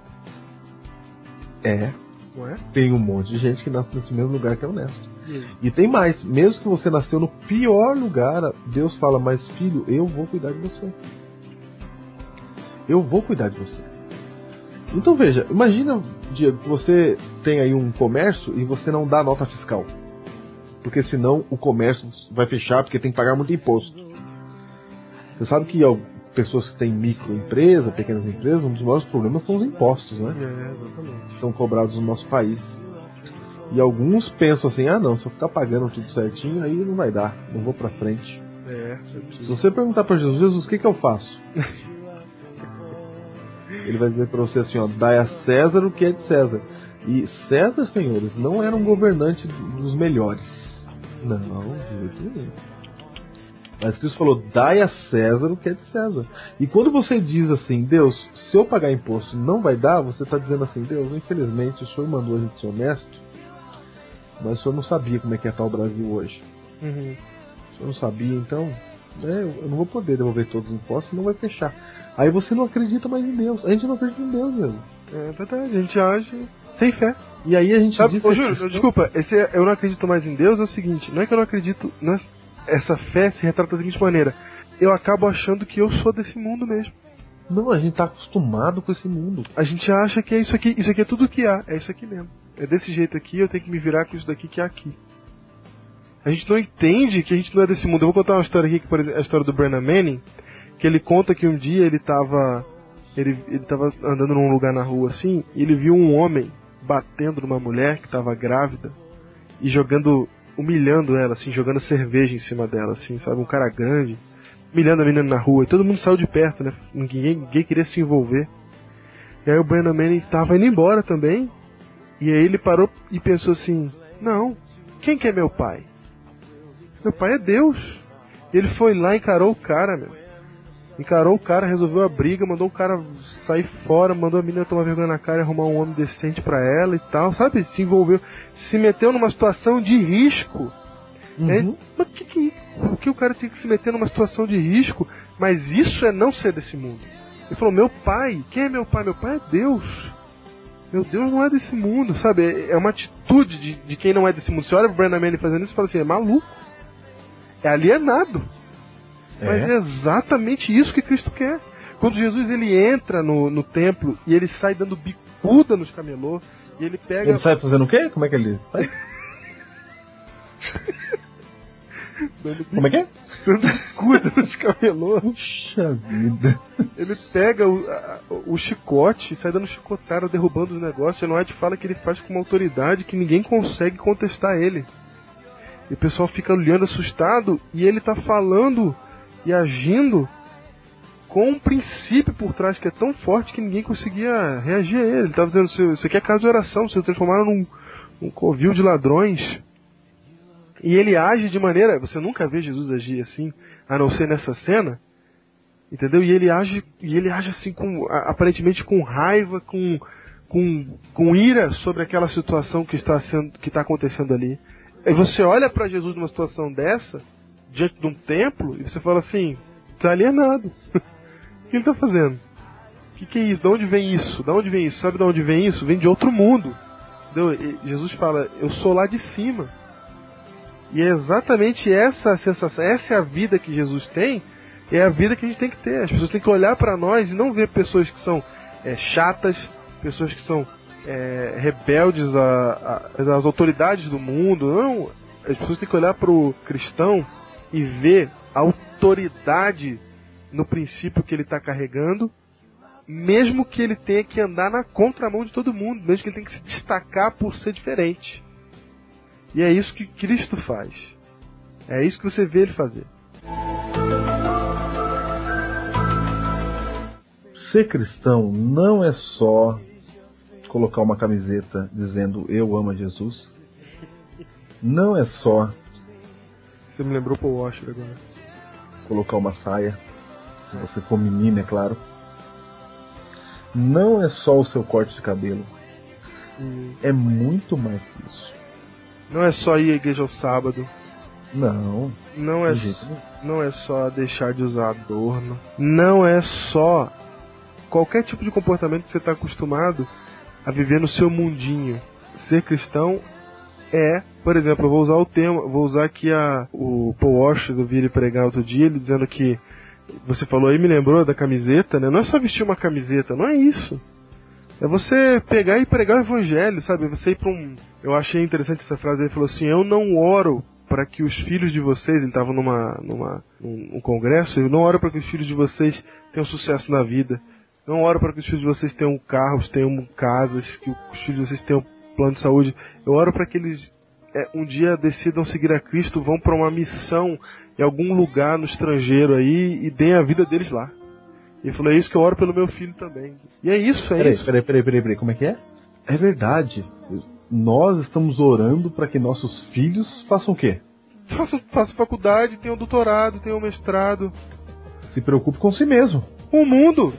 Não é? Tem um monte de gente que nasce nesse mesmo lugar que é honesto. E tem mais, mesmo que você nasceu no pior lugar, Deus fala: mas filho, eu vou cuidar de você. Eu vou cuidar de você. Então veja, imagina, Diego, que você tem aí um comércio e você não dá nota fiscal. Porque senão o comércio vai fechar, porque tem que pagar muito imposto. Você sabe que pessoas que têm microempresa, pequenas empresas, um dos maiores problemas são os impostos, né? Exatamente. Que são cobrados no nosso país. E alguns pensam assim: não, se eu ficar pagando tudo certinho, aí não vai dar, não vou pra frente. Se você perguntar para Jesus: o que eu faço? Ele vai dizer para você assim: dai a César o que é de César. E César, senhores, não era um governante dos melhores. Não, de jeito nenhum. Mas Cristo falou: dai a César o que é de César. E quando você diz assim: Deus, se eu pagar imposto não vai dar, você está dizendo assim: Deus, infelizmente o Senhor mandou a gente ser honesto, mas o Senhor não sabia como é que está o Brasil hoje. O Senhor não sabia, então eu não vou poder devolver todos os impostos, senão vai fechar. Aí você não acredita mais em Deus. A gente não acredita em Deus mesmo. É verdade, a gente age sem fé. E aí a gente diz... Júlio, desculpa, eu não acredito mais em Deus é o seguinte: não é que eu não acredito... Essa fé se retrata da seguinte maneira: eu acabo achando que eu sou desse mundo mesmo. Não, a gente tá acostumado com esse mundo. A gente acha que é isso aqui é tudo que há, é isso aqui mesmo. É desse jeito aqui, eu tenho que me virar com isso daqui que é aqui. A gente não entende que a gente não é desse mundo. Eu vou contar uma história aqui, que por exemplo, a história do Brennan Manning, que ele conta que um dia ele tava andando num lugar na rua assim, e ele viu um homem batendo numa mulher que estava grávida e humilhando ela, assim, jogando cerveja em cima dela, assim, sabe? Um cara grande, humilhando a menina na rua, e todo mundo saiu de perto, né? Ninguém queria se envolver. E aí o Brennan Manning estava indo embora também, e aí ele parou e pensou assim: não, quem que é meu pai? Meu pai é Deus. E ele foi lá e encarou o cara, Encarou o cara, resolveu a briga, mandou o cara sair fora, mandou a menina tomar vergonha na cara e arrumar um homem decente pra ela e tal, sabe? Se envolveu, se meteu numa situação de risco. Mas por que o cara tinha que se meter numa situação de risco? Mas isso é não ser desse mundo. Ele falou: meu pai, quem é meu pai? Meu pai é Deus. Meu Deus não é desse mundo, sabe? É uma atitude de quem não é desse mundo. Você olha o Brennan Manning fazendo isso e fala assim: é maluco. É alienado. Mas é exatamente isso que Cristo quer. Quando Jesus ele entra no templo e ele sai dando bicuda nos camelô, e ele pega... Ele sai fazendo o quê? Como é que ele faz? Como é que é? Dando bicuda nos camelô. Puxa vida. Ele pega o chicote e sai dando chicotada, derrubando os negócios. E o White fala que ele faz com uma autoridade que ninguém consegue contestar ele. E o pessoal fica olhando assustado, e ele tá falando e agindo com um princípio por trás que é tão forte que ninguém conseguia reagir a ele. Ele estava dizendo, isso aqui é casa de oração, vocês transformaram num covil de ladrões. E ele age de maneira... Você nunca vê Jesus agir assim, a não ser nessa cena, entendeu? E ele age assim, aparentemente com raiva, com ira sobre aquela situação que está acontecendo ali. Aí você olha para Jesus numa situação dessa, diante de um templo, e você fala assim, está alienado. O que ele está fazendo? O que é isso? De onde vem isso? De onde vem isso? Sabe de onde vem isso? Vem de outro mundo. Entendeu? E Jesus fala, eu sou lá de cima. E é exatamente essa a sensação, essa é a vida que Jesus tem, é a vida que a gente tem que ter. As pessoas têm que olhar para nós e não ver pessoas que são chatas, pessoas que são rebeldes às autoridades do mundo. Não, as pessoas têm que olhar para o cristão e ver a autoridade no princípio que ele está carregando, mesmo que ele tenha que andar na contramão de todo mundo, mesmo que ele tenha que se destacar por ser diferente. E é isso que Cristo faz. É isso que você vê ele fazer. Ser cristão não é só colocar uma camiseta dizendo eu amo a Jesus. Não é só... Você me lembrou Paul Washer agora. Colocar uma saia. Se você for menina, é claro. Não é só o seu corte de cabelo. É muito mais que isso. Não é só ir à igreja ao sábado. Não. Não é só deixar de usar adorno. Não é só qualquer tipo de comportamento que você está acostumado a viver no seu mundinho. Ser cristão é, por exemplo, eu vou usar aqui o Paul Washer do Vire Pregar outro dia, ele dizendo que você falou aí, me lembrou da camiseta, né? Não é só vestir uma camiseta, não é isso. É você pegar e pregar o evangelho, sabe? Você ir para Eu achei interessante essa frase, ele falou assim, eu não oro para que os filhos de vocês, ele estava num congresso, eu não oro para que os filhos de vocês tenham sucesso na vida. Não oro para que os filhos de vocês tenham carros, tenham casas, que os filhos de vocês tenham plano de saúde. Eu oro para que eles um dia decidam seguir a Cristo, vão para uma missão em algum lugar no estrangeiro aí e deem a vida deles lá. E ele falou, é isso que eu oro pelo meu filho também. E é isso, isso. Peraí, como é que é? É verdade. Nós estamos orando para que nossos filhos façam o quê? Façam faculdade, tenham doutorado, tenham mestrado. Se preocupe com si mesmo. Com o mundo.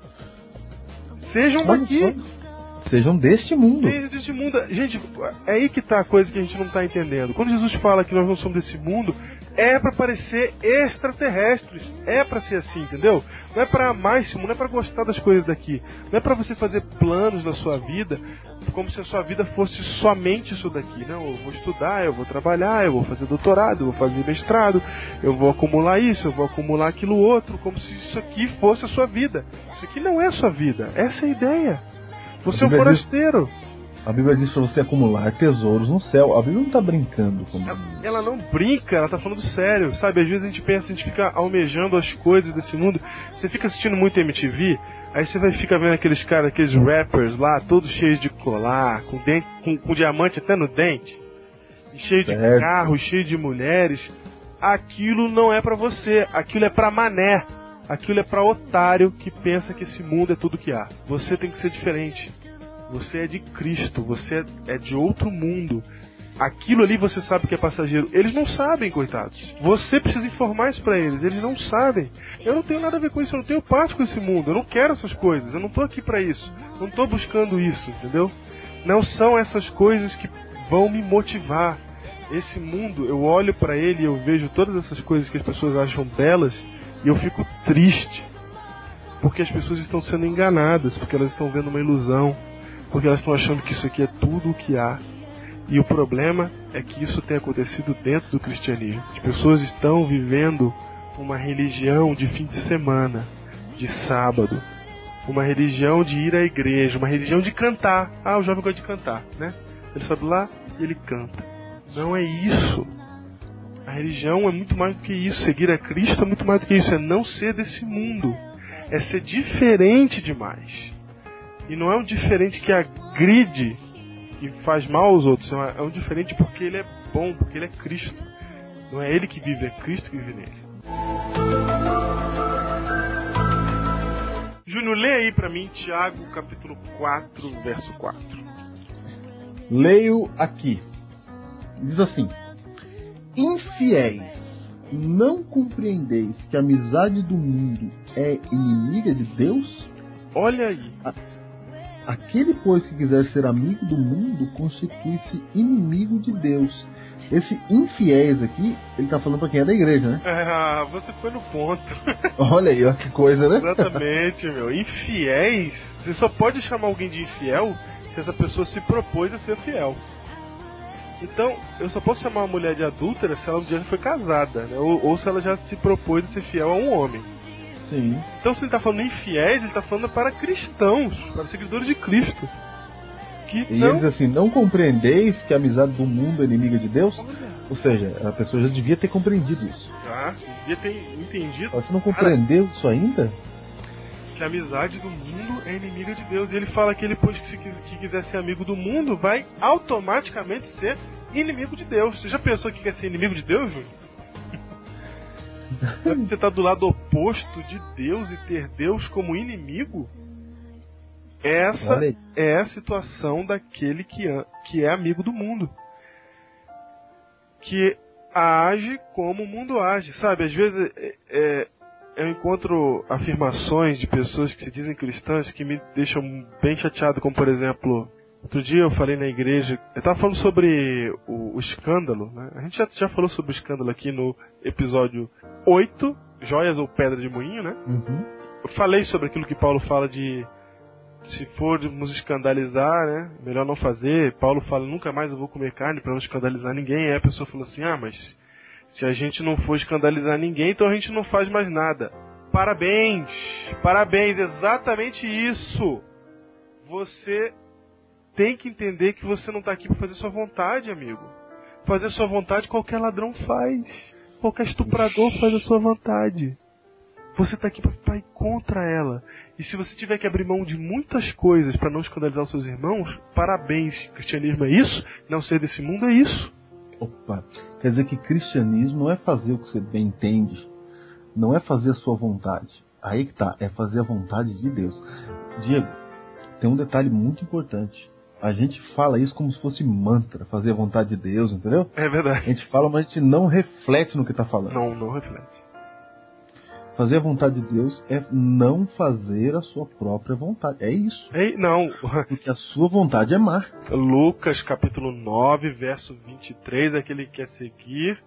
Sejam daqui. Sejam deste mundo. Deste mundo. Gente, é aí que está a coisa que a gente não está entendendo. Quando Jesus fala que nós não somos desse mundo, é para parecer extraterrestres. É para ser assim, entendeu? Não é para amar esse mundo, não é para gostar das coisas daqui. Não é para você fazer planos na sua vida como se a sua vida fosse somente isso daqui. Não, eu vou estudar, eu vou trabalhar, eu vou fazer doutorado, eu vou fazer mestrado, eu vou acumular isso, eu vou acumular aquilo outro, como se isso aqui fosse a sua vida. Isso aqui não é a sua vida. Essa é a ideia. Você é um forasteiro. A Bíblia diz para você acumular tesouros no céu. A Bíblia não está brincando com isso. Ela não brinca, ela está falando sério, sabe? Às vezes a gente pensa, a gente fica almejando as coisas desse mundo. Você fica assistindo muito MTV, aí você vai ficar vendo aqueles caras, aqueles rappers lá, todos cheios de colar, com diamante até no dente, cheio de carros, cheio de mulheres. Aquilo não é para você, aquilo é para mané. Aquilo é para otário que pensa que esse mundo é tudo que há. Você tem que ser diferente. Você é de Cristo, você é de outro mundo. Aquilo ali você sabe que é passageiro. Eles não sabem, coitados. Você precisa informar isso para eles. Eles não sabem. Eu não tenho nada a ver com isso, eu não tenho parte com esse mundo. Eu não quero essas coisas, eu não estou aqui para isso. Não estou buscando isso, entendeu? Não são essas coisas que vão me motivar. Esse mundo, eu olho para ele e eu vejo todas essas coisas que as pessoas acham belas e eu fico triste. Porque as pessoas estão sendo enganadas, porque elas estão vendo uma ilusão. Porque elas estão achando que isso aqui é tudo o que há. E o problema é que isso tem acontecido dentro do cristianismo. As pessoas estão vivendo uma religião de fim de semana, de sábado. uma religião de ir à igreja, uma religião de cantar. Ah, o jovem gosta de cantar, né? Ele sobe lá e ele canta. Não é isso. A religião é muito mais do que isso. Seguir a Cristo é muito mais do que isso. É não ser desse mundo. É ser diferente demais. E não é um diferente que agride, que faz mal aos outros. É um diferente porque ele é bom, porque ele é Cristo. Não é ele que vive, é Cristo que vive nele. Júnior, lê aí pra mim Tiago capítulo 4, verso 4. Leio aqui. Diz assim: infiéis, não compreendeis que a amizade do mundo é inimiga de Deus? Olha aí. Aquele, pois, que quiser ser amigo do mundo, constitui-se inimigo de Deus. Esse infiéis aqui, ele está falando para quem é da igreja, né? Ah, você foi no ponto. Olha aí, ó, que coisa, né? Exatamente, meu. Infiéis, você só pode chamar alguém de infiel se essa pessoa se propôs a ser fiel. Então, eu só posso chamar uma mulher de adúltera se ela um dia já foi casada, né? Ou se ela já se propôs a ser fiel a um homem. Sim. Então, se ele está falando infiéis, ele está falando para cristãos, para seguidores de Cristo. E ele diz assim: não compreendeis que a amizade do mundo é inimiga de Deus? Ou seja, a pessoa já devia ter compreendido isso. Ah, devia ter entendido. Você não compreendeu isso ainda? Que a amizade do mundo é inimiga de Deus. E ele fala que ele, pois que quiser ser amigo do mundo, vai automaticamente ser inimigo de Deus. Você já pensou que quer ser inimigo de Deus, Júnior? Você está do lado oposto de Deus e ter Deus como inimigo? Essa é a situação daquele que é amigo do mundo. Que age como o mundo age. Sabe, às vezes eu encontro afirmações de pessoas que se dizem cristãs que me deixam bem chateado, como por exemplo, outro dia eu falei na igreja, eu estava falando sobre o escândalo, né? A gente já falou sobre o escândalo aqui no episódio 8, Joias ou Pedra de Moinho, né? Uhum. Eu falei sobre aquilo que Paulo fala de se formos escandalizar, né? Melhor não fazer. Paulo fala, nunca mais eu vou comer carne para não escandalizar ninguém. Aí a pessoa falou assim, mas se a gente não for escandalizar ninguém, então a gente não faz mais nada. Parabéns, exatamente isso. Você tem que entender que você não está aqui para fazer sua vontade, amigo. Fazer sua vontade qualquer ladrão faz. Qualquer estuprador faz a sua vontade. Você está aqui para ir contra ela. E se você tiver que abrir mão de muitas coisas para não escandalizar os seus irmãos, parabéns. Cristianismo é isso? Não ser desse mundo é isso. Opa, quer dizer que cristianismo não é fazer o que você bem entende. Não é fazer a sua vontade. Aí que tá, é fazer a vontade de Deus. Diego, tem um detalhe muito importante. A gente fala isso como se fosse mantra, fazer a vontade de Deus, entendeu? É verdade. A gente fala, mas a gente não reflete no que está falando. Não reflete. Fazer a vontade de Deus é não fazer a sua própria vontade. É isso. Não. Porque a sua vontade é má. Lucas capítulo 9, verso 23, aquele que quer seguir,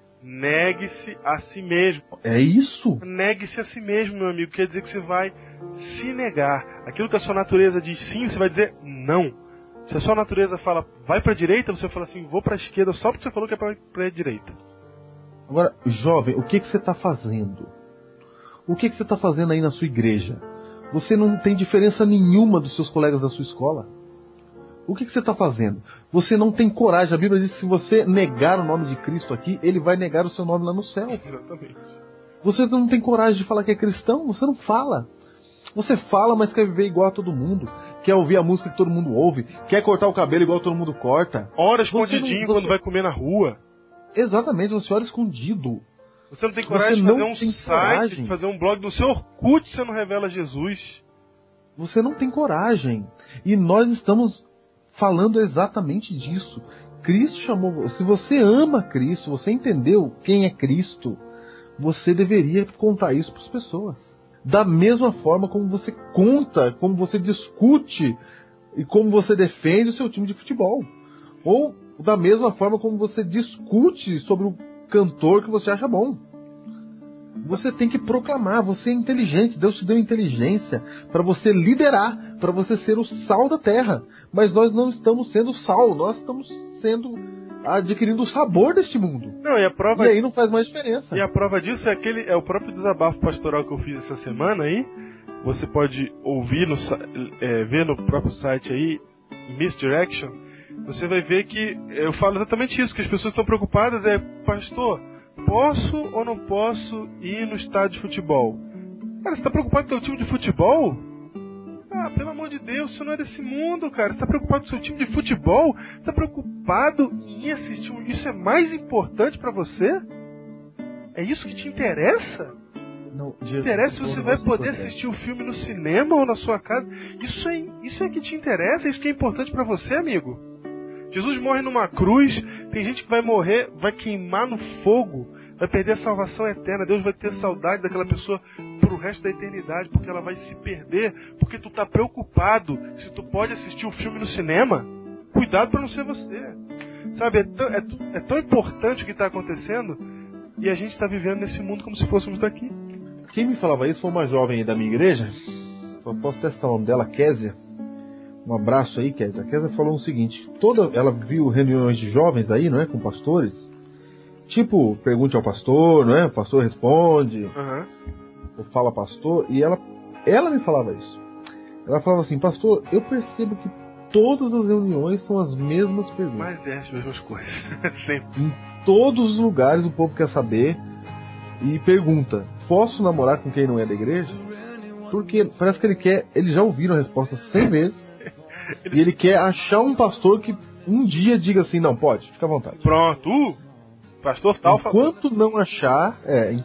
negue-se a si mesmo. É isso. Negue-se a si mesmo, meu amigo. Quer dizer que você vai se negar. Aquilo que a sua natureza diz sim, você vai dizer não. Se a sua natureza fala vai para a direita, você fala assim, vou para a esquerda, só porque você falou que é para a direita. Agora, jovem, o que você está fazendo? O que você está fazendo aí na sua igreja? Você não tem diferença nenhuma dos seus colegas da sua escola. O que você está fazendo? Você não tem coragem. A Bíblia diz que se você negar o nome de Cristo aqui, Ele vai negar o seu nome lá no céu. Exatamente. Você não tem coragem de falar que é cristão? Você não fala. Você fala, mas quer viver igual a todo mundo. Quer ouvir a música que todo mundo ouve. Quer cortar o cabelo igual todo mundo corta. Ora escondidinho quando vai comer na rua. Exatamente, você ora escondido. Você não tem coragem de fazer um site, de fazer um blog no seu Orkut, você não revela Jesus. Você não tem coragem. E nós estamos falando exatamente disso. Cristo chamou... Se você ama Cristo, você entendeu quem é Cristo, você deveria contar isso para as pessoas. Da mesma forma como você conta, como você discute e como você defende o seu time de futebol. Ou da mesma forma como você discute sobre o cantor que você acha bom. Você tem que proclamar, você é inteligente, Deus te deu inteligência para você liderar, para você ser o sal da terra. Mas nós não estamos sendo sal, nós estamos adquirindo o sabor deste mundo. Não, e aí não faz mais diferença. E a prova disso é o próprio desabafo pastoral que eu fiz essa semana aí. você pode ouvir, ver no próprio site aí, Misdirection, você vai ver que eu falo exatamente isso, que as pessoas estão preocupadas, pastor, posso ou não posso ir no estádio de futebol? Cara, você está preocupado com o seu time de futebol? Ah, pelo amor de Deus, isso não é desse mundo, cara. Você está preocupado com o seu time de futebol? Você está preocupado em assistir? Isso é mais importante para você? É isso que te interessa? Não, te interessa se você vai poder assistir o filme no cinema ou na sua casa? Isso é que te interessa? É isso que é importante para você, amigo? Jesus morre numa cruz, tem gente que vai morrer, vai queimar no fogo, vai perder a salvação eterna. Deus vai ter saudade daquela pessoa pro resto da eternidade, porque ela vai se perder, porque tu tá preocupado se tu pode assistir o filme no cinema. Cuidado para não ser você. Sabe, é tão importante o que está acontecendo, e a gente está vivendo nesse mundo como se fôssemos daqui. Quem me falava isso foi uma jovem aí da minha igreja. Só posso testar o nome dela, Kézia. Um abraço aí, Kézia. A Kézia falou o seguinte: ela viu reuniões de jovens aí, não é? Com pastores. Tipo, pergunte ao pastor, não é? O pastor responde. Ou fala pastor. E ela me falava isso. Ela falava assim: pastor, eu percebo que todas as reuniões são as mesmas perguntas. Mas as mesmas coisas. Sempre. Em todos os lugares o povo quer saber e pergunta: posso namorar com quem não é da igreja? Porque parece que eles já ouviram a resposta 100 vezes. E ele quer achar um pastor que um dia diga assim: não, pode, fica à vontade. Pronto, pastor tal. Enquanto não achar,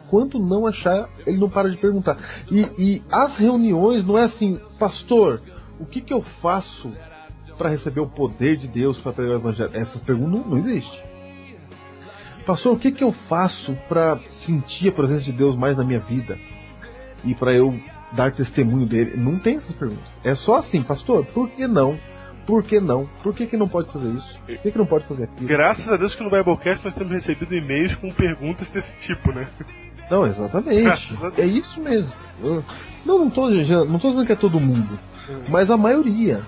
ele não para de perguntar. E as reuniões não é assim: pastor, o que eu faço para receber o poder de Deus para pregar o evangelho? Essas perguntas não existem. Pastor, o que eu faço para sentir a presença de Deus mais na minha vida? E para eu dar testemunho dele? Não tem essas perguntas. É só assim: pastor, por que não? Por que não? Por que não pode fazer isso? Por que não pode fazer aquilo? Graças a Deus que no Biblecast nós temos recebido e-mails com perguntas desse tipo, né? Não, exatamente. É isso mesmo. Não tô dizendo que é todo mundo. Mas a maioria,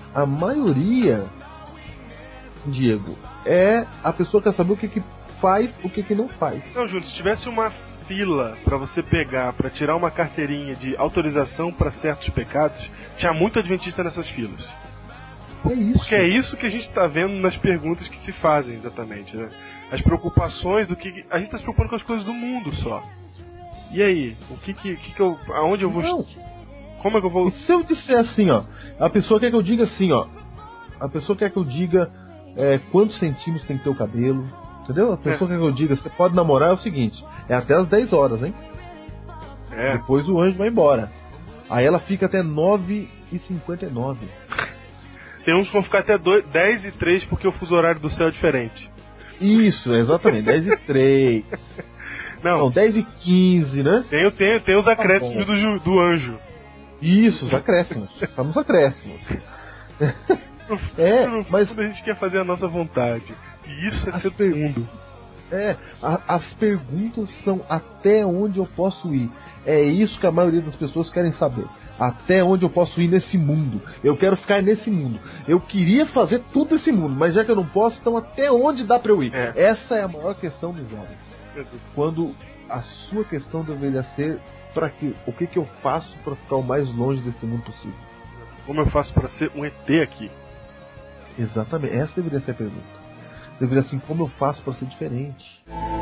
Diego, é a pessoa que quer saber o que faz, o que não faz. Não, Júlio, se tivesse uma fila para você pegar, para tirar uma carteirinha de autorização para certos pecados, tinha muito adventista nessas filas. É isso. Porque é isso que a gente está vendo nas perguntas que se fazem, exatamente, né? As preocupações do que... A gente está se preocupando com as coisas do mundo só. E aí? Aonde eu vou... Não. Como é que eu vou... E se eu disser assim, ó... A pessoa quer que eu diga assim, ó... A pessoa quer que eu diga quantos centímetros tem que ter o cabelo... Entendeu? A pessoa quer que eu diga: você pode namorar, é o seguinte: é até as 10 horas, hein? Depois o anjo vai embora. Aí ela fica até 9h59. Tem uns que vão ficar até 10h03 porque o fuso horário do céu é diferente. Isso, exatamente, 10h03. Não, 10h15, né? Tem os acréscimos do anjo. Isso, os acréscimos. Estamos acréscimos. Mas a gente quer fazer a nossa vontade. E isso é ser mundo. As perguntas são: até onde eu posso ir? É isso que a maioria das pessoas querem saber. Até onde eu posso ir nesse mundo? Eu quero ficar nesse mundo. Eu queria fazer tudo esse mundo, mas já que eu não posso, então até onde dá pra eu ir? Essa é a maior questão dos jovens. Quando a sua questão deveria ser: o que eu faço para ficar o mais longe desse mundo possível? Como eu faço para ser um ET aqui? Exatamente, essa deveria ser a pergunta. Deveria ser: como eu faço para ser diferente?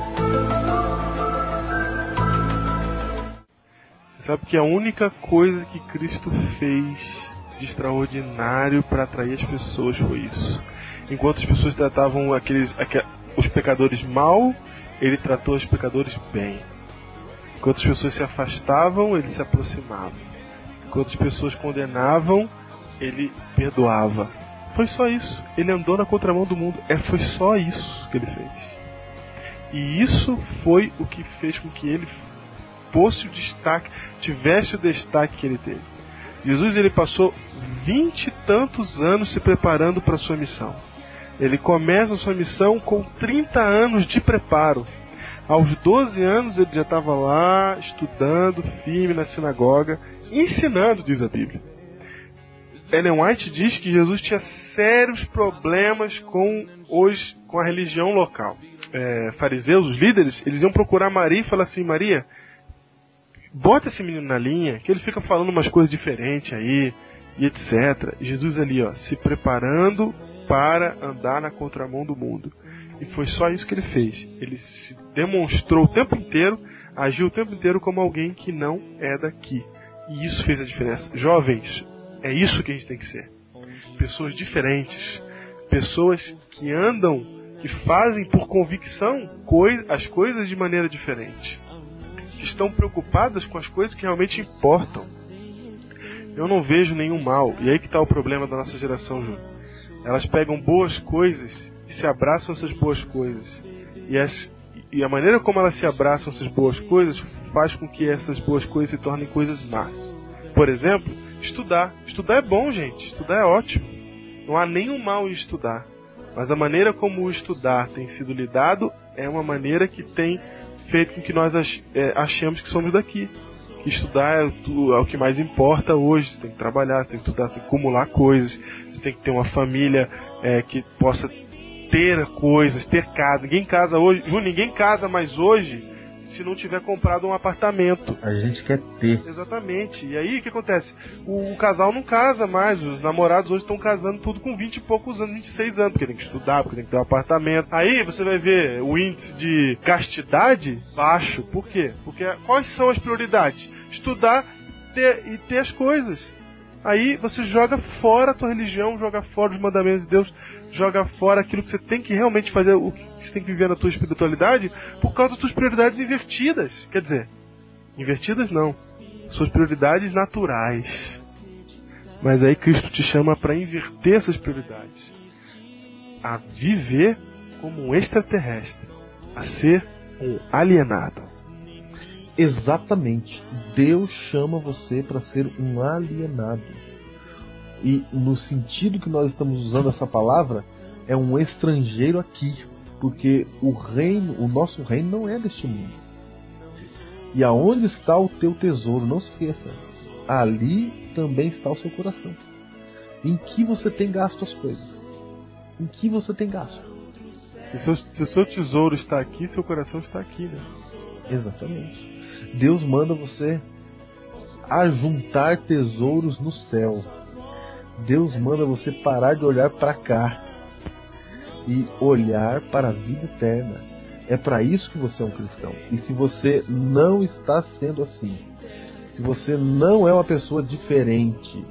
Você sabe que a única coisa que Cristo fez de extraordinário para atrair as pessoas foi isso. Enquanto as pessoas tratavam os pecadores mal, ele tratou os pecadores bem. Enquanto as pessoas se afastavam, ele se aproximava. Enquanto as pessoas condenavam, ele perdoava. Foi só isso. Ele andou na contramão do mundo. Foi só isso que ele fez. E isso foi o que fez com que ele fosse o destaque, tivesse o destaque que ele teve. Jesus, ele passou 20 e tantos anos se preparando para a sua missão. Ele começa a sua missão com 30 anos de preparo. Aos 12 anos ele já estava lá, estudando, firme na sinagoga, ensinando, diz a Bíblia. Ellen White diz que Jesus tinha sérios problemas com a religião local. Fariseus, os líderes, eles iam procurar Maria e falar assim: Maria, bota esse menino na linha, que ele fica falando umas coisas diferentes aí, e etc. Jesus ali, ó, se preparando para andar na contramão do mundo. E foi só isso que ele fez. Ele se demonstrou o tempo inteiro, agiu o tempo inteiro como alguém que não é daqui. E isso fez a diferença. Jovens, é isso que a gente tem que ser. Pessoas diferentes. Pessoas que andam, que fazem por convicção as coisas de maneira diferente. Que estão preocupadas com as coisas que realmente importam. Eu não vejo nenhum mal. E aí que está o problema da nossa geração, Júnior. Elas pegam boas coisas e se abraçam essas boas coisas. E a maneira como elas se abraçam essas boas coisas faz com que essas boas coisas se tornem coisas más. Por exemplo, estudar. Estudar é bom, gente. Estudar é ótimo. Não há nenhum mal em estudar. Mas a maneira como o estudar tem sido lidado é uma maneira que tem feito com que nós achemos que somos daqui. Que estudar é o que mais importa hoje. Você tem que trabalhar, você tem que estudar, você tem que acumular coisas. Você tem que ter uma família que possa ter coisas, ter casa. Ninguém casa hoje, ninguém casa mais hoje se não tiver comprado um apartamento. A gente quer ter. Exatamente. E aí o que acontece? O casal não casa mais. Os namorados hoje estão casando tudo com 20 e poucos anos, 26 anos, porque tem que estudar, porque tem que ter um apartamento. Aí você vai ver o índice de castidade baixo. Por quê? Porque quais são as prioridades? Estudar e ter as coisas. Aí você joga fora a tua religião, joga fora os mandamentos de Deus, joga fora aquilo que você tem que realmente fazer, o que você tem que viver na tua espiritualidade, por causa das tuas prioridades invertidas. Quer dizer, invertidas não, suas prioridades naturais. Mas aí Cristo te chama para inverter essas prioridades, a viver como um extraterrestre, a ser um alienado. Exatamente. Deus chama você para ser um alienado. E no sentido que nós estamos usando essa palavra, é um estrangeiro aqui. Porque o nosso reino não é deste mundo. E aonde está o teu tesouro? Não se esqueça. Ali também está o seu coração. Em que você tem gasto as coisas? Em que você tem gasto? Se o seu tesouro está aqui, seu coração está aqui, né? Exatamente. Deus manda você ajuntar tesouros no céu. Deus manda você parar de olhar para cá e olhar para a vida eterna. É para isso que você é um cristão. E se você não está sendo assim, se você não é uma pessoa diferente,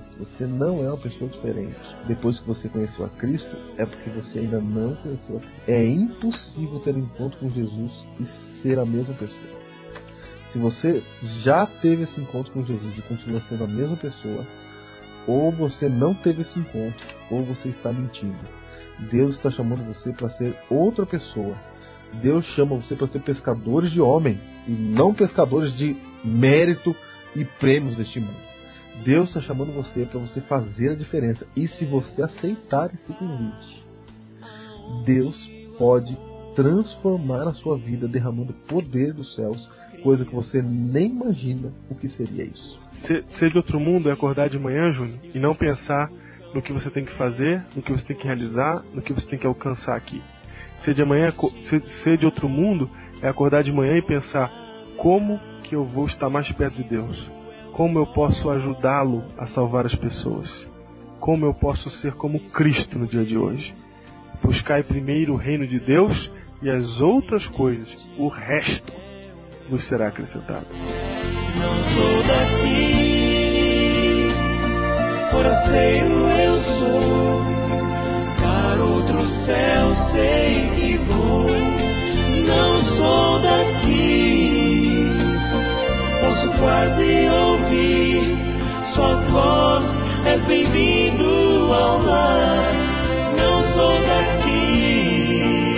depois que você conheceu a Cristo, é porque você ainda não conheceu a Cristo. É impossível ter um encontro com Jesus e ser a mesma pessoa. Se você já teve esse encontro com Jesus e continua sendo a mesma pessoa, ou você não teve esse encontro, ou você está mentindo. Deus está chamando você para ser outra pessoa. Deus chama você para ser pescadores de homens e não pescadores de mérito e prêmios deste mundo. Deus está chamando você para você fazer a diferença. E se você aceitar esse convite, Deus pode transformar a sua vida derramando poder dos céus, coisa que você nem imagina o que seria isso. Ser de outro mundo é acordar de manhã, Júnior, e não pensar no que você tem que fazer, no que você tem que realizar, no que você tem que alcançar aqui. Ser de outro mundo é acordar de manhã e pensar: como que eu vou estar mais perto de Deus? Como eu posso ajudá-lo a salvar as pessoas? Como eu posso ser como Cristo no dia de hoje? Buscai primeiro o reino de Deus e as outras coisas, o resto, vos será acrescentado. Não sou daqui, forasteiro eu sou, para outro céu sei que vou. Não sou daqui, posso quase ouvir sua voz, és bem-vindo ao lar. Não sou daqui,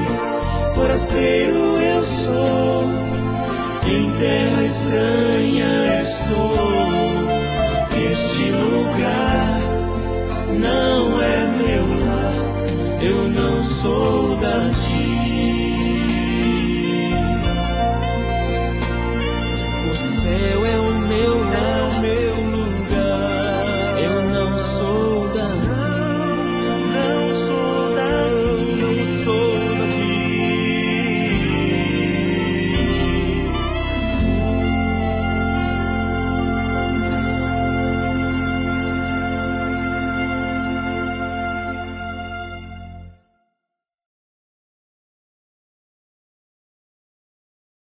forasteiro eu sou, em terra estranha